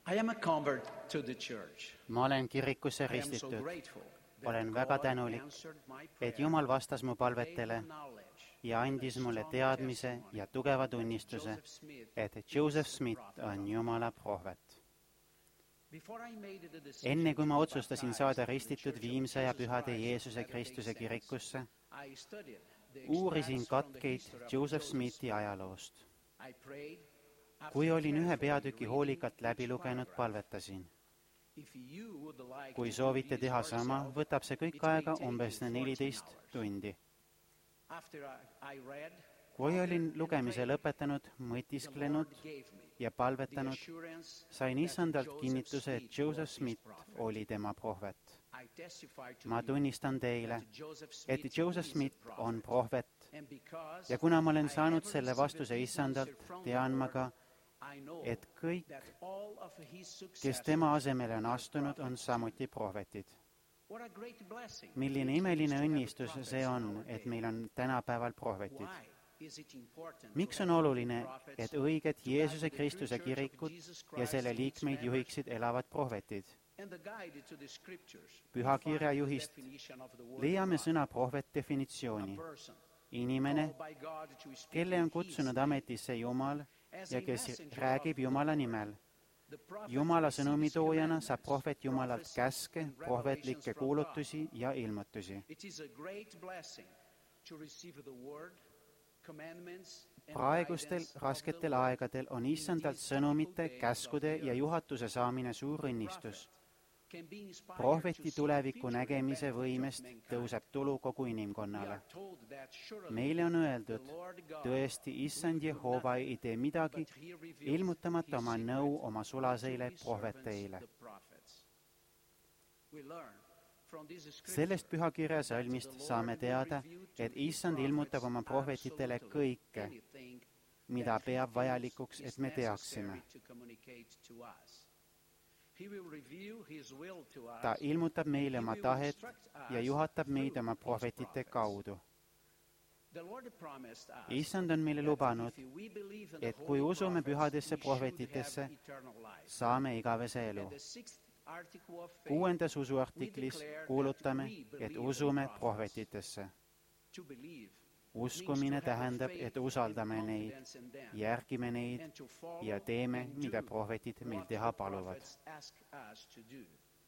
I am a convert to the church. Ma olen kirikusse I am so ristitud. grateful Olen that väga God tänulik, answered my et prayer Jumal vastas mu and gave palvetele me knowledge ja and andis a mulle strong teadmise testimony ja tugeva that tunnistuse, Joseph Smith et is Joseph the Smith prophet on of Jumala prohvet. Before I made the decision Enne kui to ma be otsustasin baptized saada in the ristitud Church of Viimse ja Jesus Pühade Christ Jeesuse of Latter-day Kristuse Saints, kirikusse, I studied the uurisin extracts from the katkeid history of Joseph Joseph Smithi Smith. ajaloost. I prayed after Kui olin ühe carefully peatüki reading hoolikalt läbi each lugenud, paragraph. palvetasin. If you would like Kui to do soovite this teha sama, yourself, võtab see kõik it may aega take umbes you 14 hours. tundi. After I read, Kui olin pondered and lugemise prayed, lõpetanud, the mõtisklenud Lord gave me ja the palvetanud, assurance sain that Issandalt Joseph kinnituse, et Smith Joseph was his Smith prophet. oli tema prohvet. I testify to Ma you tunnistan teile, that Joseph et Smith Joseph is a Smith prophet. on prohvet And because ja kuna ma olen I saanud have selle received vastuse this Issandalt, answer from tean the ma Lord, ka, I know et kõik, that all of his kes successors tema asemele on are astunud, on prophets. samuti prohvetid. What a great blessing Milline it is imeline to have õnnistus prophets see in on, our et day. meil on tänapäeval prohvetid. Why is it important Miks to on have oluline, prophets et õiget to Jeesuse guide the Kristuse true church of kirikut Jesus ja Christ selle and its liikmeid members? juhiksid elavad prohvetid? And the guide to the scriptures. Pühakirja We find the juhist definition of the word leiame prophet. sõna prohvet A definitsiooni. person Inimene, called by God to speak kelle in on his kutsunud name. ametisse Jumal As ja a kes messenger räägib of Jumala the nimel. Lord, the prophet Jumala receives sõnumitoojana saab commandments, prohvet Jumalalt prophecies, käske, and prohvetlikke revelations from God. kuulutusi ja ilmutusi. It is a great blessing to receive the word, commandments, and Praegustel guidance of rasketel the Lord. aegadel on Issandalt sõnumite, käskude ja juhatuse saamine suur õnnistus. Can be inspired Prohveti to see tuleviku future nägemise benefits of võimest mankind. tõuseb tulu kogu We inimkonnale. are told that surely Meile on öeldud, the Lord God tõesti, Issand Jehova ei tee midagi, but he reveals ilmutamata his oma secret nõu oma sulaseile to his servants, prohveteile. the prophets. We learn from this scripture Sellest pühakirja salmist saame teada, et Issand ilmutab oma prohvetitele kõike, anything mida that he peab feels vajalikuks, is et me necessary teaksime. to communicate to us. He will reveal his will to us. Ta ilmutab meile oma tahet ja juhatab meid oma prohvetite kaudu. The Lord promised us Issand on meile lubanud, that if we believe in the et kui holy usume prophets, pühadesse we should prohvetitesse, have eternal life. saame igavese elu. And the sixth article of faith, 6. usuartiklis kuulutame, et usume prohvetitesse. to believe Uskumine tähendab, et usaldame neid, järgime neid and to follow ja teeme, and mida do prohvetid meilt what teha the paluvad. prophets ask us to do.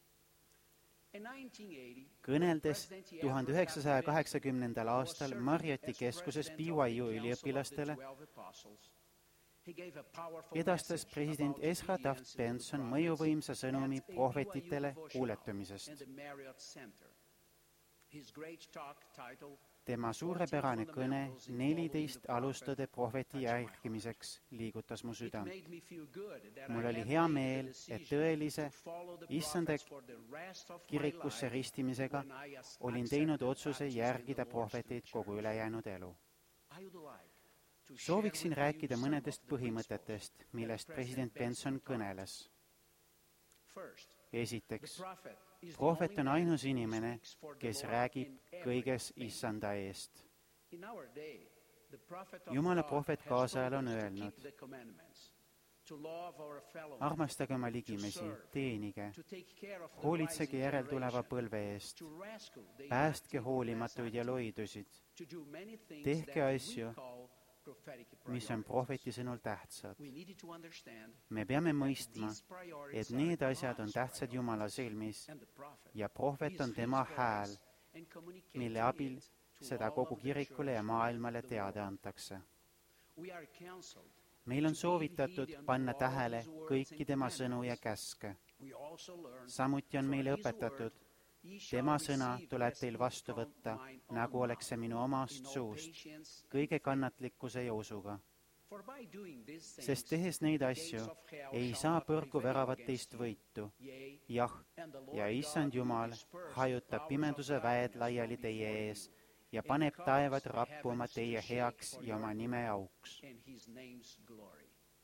In 1980, Kõneldes President Yavor 1980. aastal was Marrioti serving as keskuses president of BYU the üliõpilastele, Council of the 12 Apostles. He gave a powerful edastas message president about Ezra obedience Taft to the Benson prophets mõjuvõimsa sõnumi at a prohvetitele BYU devotional kuuletumisest. in the Marriott Center. His great talk titled Tema suurepärane kõne 14 alustade prohveti järgimiseks liigutas mu It südant. made me feel good that Mul I oli had hea made meel, the et decision tõelise to follow the Issanda prophets for the rest of my kirikusse life ristimisega when I olin teinud accepted otsuse baptism in järgida the Lord's prohveteid Church. kogu ülejäänud elu. I would like to share Sooviksin with you rääkida some mõnedest of the põhimõtetest, principles millest that president Benson kõneles. First, Esiteks, the prophet is the prohvet only on man ainus who inimene, speaks for the kes Lord räägib in kõiges everything. Issanda eest. In our day, the prophet of Jumala God prohvet has kaasajal told on us to öelnud, keep the commandments, to love our fellow man, armastage oma to ligimesi, serve, teenige, to take care of the hoolitsege rising järeltuleva generation, põlve eest, to rescue the päästke inactive hoolimatuid ja less active, loidusid, to do many things tehke that asju, we call prophetic mis on priorities. prohveti sõnul tähtsad. We needed to understand Me peame mõistma, these priorities et need are asjad on God's tähtsad Jumala priorities, silmis and the prophet ja prohvet is on his tema voice hääl, and communicates mille abil it to seda all kogu of the kirikule ja church maailmale around the teada world. antakse. We are counseled Meil on to soovitatud pay heed panna unto all tähele his words kõiki and tema sõnu ja commandments. käske. We also learn Samuti on for meile his õpetatud, word, ye shall tema sõna receive tuleb as teil it vastu from võtta, mine own nagu oleks see mouth, minu omast in all suust, patience and kõige faith. kannatlikkuse ja usuga. For by doing these things, Sest tehes neid the asju, gates of hell ei shall saa not põrgu prevail väravad against teist you. võitu. Yea, Jah, and the Lord ja God Issand will Jumal disperse the hajutab powers pimeduse of väed darkness laiali from teie before ees you, ja and paneb cause taevad the rappuma heavens to teie shake heaks for ja oma your nime auks. and his name's glory.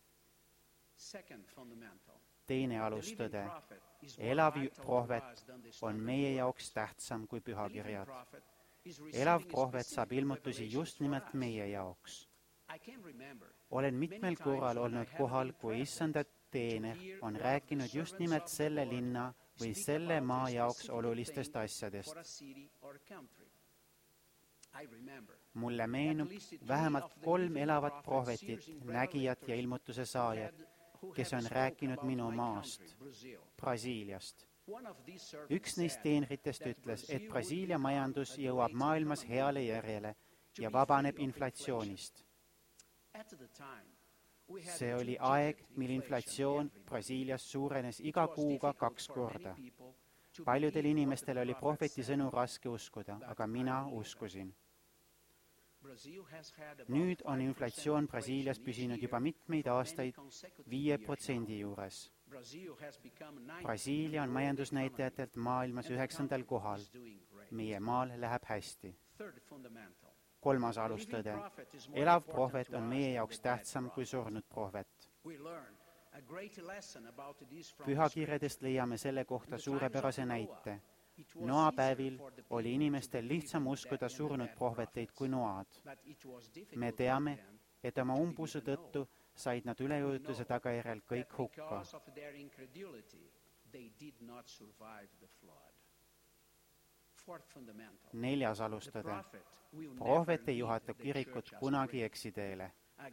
Second fundamental. Teine The living alustõde, prophet is more elav vital to prohvet us than the on standard meie word. jaoks tähtsam kui The living pühakirjad. prophet is Elav receiving prohvet specific saab ilmutusi revelations just for nimelt us. meie jaoks. I can remember Olen mitmel korral olnud kohal, kui Issand teener on rääkinud just nimelt selle linna või selle maa jaoks olulistest asjadest. Mulle meenub vähemalt 3 elavat prohvetit, nägijat ja ilmutuse saajat, kes on rääkinud minu maast, Brasiiliast. Üks neist teenritest ütles, et Brasiilia majandus jõuab maailmas heale järjele ja vabaneb inflatsioonist. See oli aeg, mil inflatsioon Brasiilias suurenes iga kuuga 2 korda. Paljudel inimestel oli prohveti sõnu raske uskuda, aga mina uskusin. Nüüd on inflatsioon Brasiilias püsinud juba mitmeid aastaid 5% juures. Brasiilia on majandusnäitajatelt maailmas 9. kohal. Meie maal läheb hästi. 3. alustõde. Elav prohvet on meie jaoks tähtsam kui surnud prohvet. Pühakirjadest leiame selle kohta suurepärase näite. Noa päevil oli inimestel lihtsam uskuda surnud prohveteid kui Noad. Me teame, et oma umbusu tõttu said nad üleujutuse tagajärjel kõik hukka. 4. alustõde. Prohvet ei juhata kirikut kunagi eksiteele.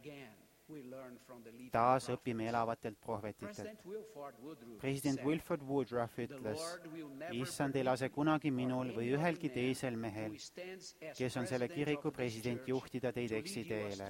Taas õpime elavatelt prohvetitelt. President Wilford Woodruff ütles, Issand ei lase kunagi minul või ühelgi teisel mehel, kes on selle kiriku president, juhtida teid eksiteele.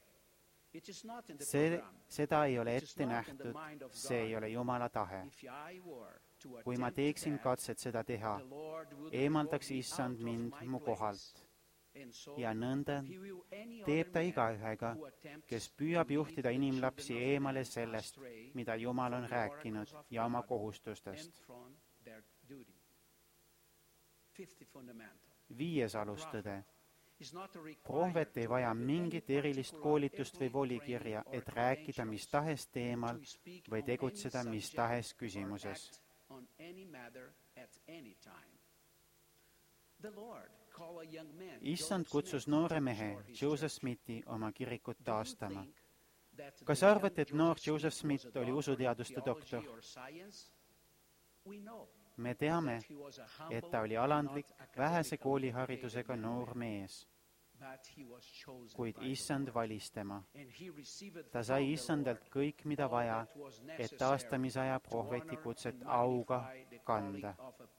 Seda ei ole ette nähtud, see ei ole Jumala tahe. Kui ma teeksin katset seda teha, eemaldaks Issand mind mu kohalt. Ja nõnda teeb ta igaühega, kes püüab juhtida inimlapsi eemale sellest, mida Jumal on rääkinud ja oma kohustustest. 5. alustõde. Prohvet ei vaja mingit erilist koolitust või volikirja, et rääkida mis tahes teemal või tegutseda mis tahes küsimuses. Issand kutsus noore mehe, Joseph Smithi, oma kirikut taastama. Kas arvate, et noor Joseph Smith oli usuteaduste doktor? Me teame, et ta oli alandlik, vähese kooliharidusega noor mees. Kuid Issand valis tema. Ta sai Issandalt kõik, mida vaja, et taastamisaja prohveti kutset auga kanda.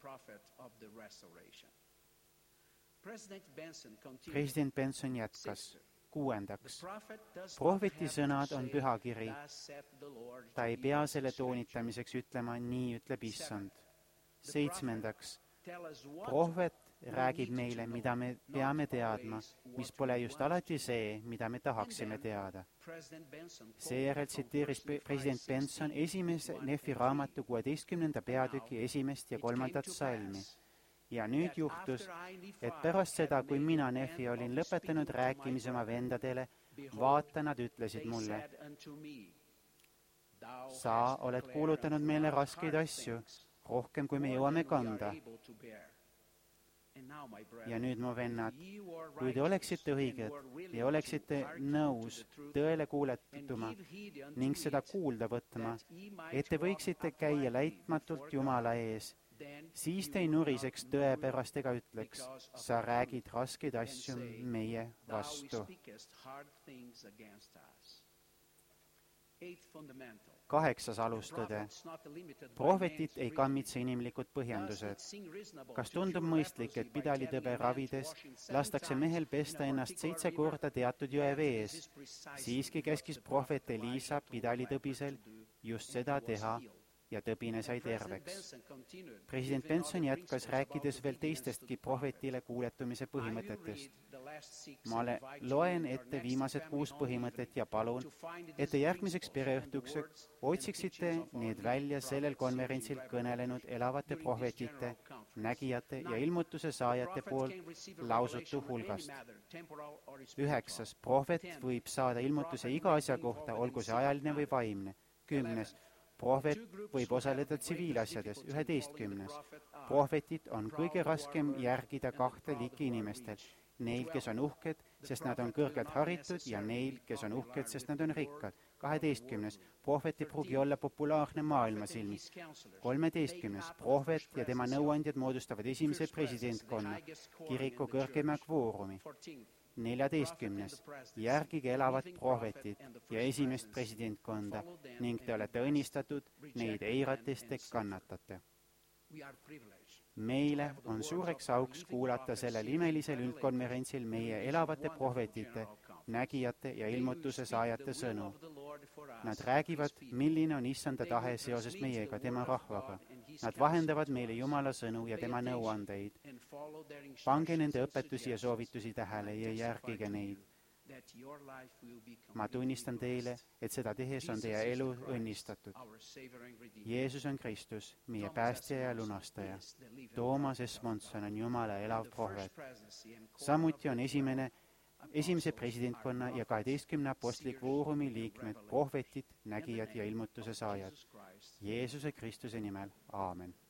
President Benson jätkas. 6. Prohveti sõnad on pühakiri. Ta ei pea selle toonitamiseks ütlema, nii ütleb Issand. 7. Prohvet räägib meile, mida me peame teadma, mis pole just alati see, mida me tahaksime teada. Seejärel tsiteeris president Benson esimese Nefi raamatu 16. peatüki 1. ja 3. salmi. Ja nüüd juhtus, et pärast seda, kui mina, Nefi, olin lõpetanud rääkimise oma vendadele, vaata, nad ütlesid mulle, sa oled kuulutanud meile raskeid asju, rohkem kui me jõuame kanda. Ja nüüd, mu vennad, kui te oleksite õiged ja oleksite nõus tõele kuuletuma ning seda kuulda võtma, et te võiksite käia laitmatult Jumala ees, siis te ei nuriseks tõe pärast ega ütleks, sa räägid raskeid asju meie vastu. 8. alustõde. Prohvetit ei kammitse inimlikud põhjendused. Kas tundub mõistlik, et pidalitõbe ravides lastakse mehel pesta ennast 7 korda teatud jõe vees? Siiski käskis prohvet Elisa pidalitõbisel just seda teha ja tõbine sai terveks. President Benson jätkas, rääkides veel teistestki prohvetile kuuletumise põhimõtetest. Ma loen ette viimased 6 põhimõtet ja palun, et te järgmiseks pereõhtuks otsiksite need välja sellel konverentsil kõnelenud elavate prohvetite, nägijate ja ilmutuse saajate poolt lausutu hulgast. 9. Prohvet võib saada ilmutuse iga asja kohta, olgu see ajaline või vaimne. 10. Prohvet võib osaleda tsiviilasjades. 11. Prohvetit on kõige raskem järgida 2 liiki inimestel. Neil, kes on uhked, sest nad on kõrgelt haritud, ja neil, kes on uhked, sest nad on rikkad. 12. Prohvet ei pruugi olla populaarne maailma silmis. 13. Prohvet ja tema nõuandjad moodustavad esimese presidentkonna, kiriku kõrgema kvoorumi. 14. Järgige elavat prohvetit ja esimest presidentkonda ning te olete õnnistatud, neid eirates te kannatate. Meile on suureks auks kuulata sellel imelisel üldkonverentsil meie elavate prohvetite, nägijate ja ilmutuse saajate sõnu. Nad räägivad, milline on issanda tahe seoses meiega, tema rahvaga. Nad vahendavad meile Jumala sõnu ja tema nõuandeid. Pange nende õpetusi ja soovitusi tähele ja järgige neid. Ma tunnistan teile, et seda tehes on teie elu õnnistatud. Jeesus on Kristus, meie päästja ja lunastaja. Toomas Esmondson on Jumala elav prohvet. Samuti on esimese presidentkonna ja 12 apostli kvoorumi liikmed, prohvetid, nägijad ja ilmutuse saajad. Jeesuse Kristuse nimel, aamen.